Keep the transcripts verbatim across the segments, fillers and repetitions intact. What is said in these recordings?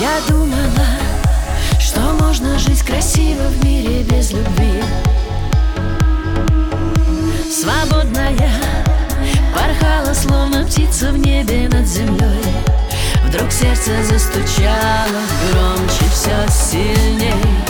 Я думала, что можно жить красиво в мире без любви. Свободная порхала, словно птица в небе над землей. Вдруг сердце застучало громче, все сильней.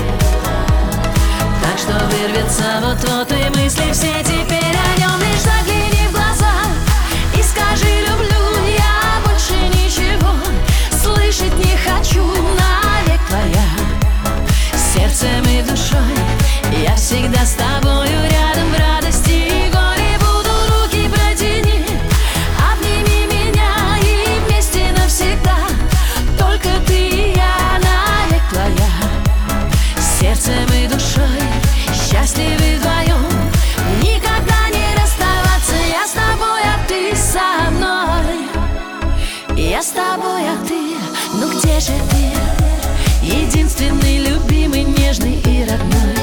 Так что вырвется вот-вот, и мысли все теперь о нем. Лишь загляни в глаза и скажи: люблю. Я больше ничего слышать не хочу. Навек твоя, сердцем и душой. Я всегда с тобою рядом, в радости и горе. Буду, руки протяни, обними меня, и вместе навсегда. Только ты и я, навек твоя, сердцем и душой. Счастливы вдвоем, никогда не расставаться. Я с тобой, а ты со мной. Я с тобой, а ты, ну где же ты? Единственный, любимый, нежный и родной.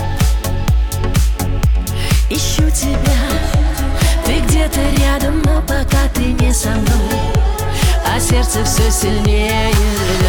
Ищу тебя, ты где-то рядом, но пока ты не со мной, а сердце все сильнее рвет.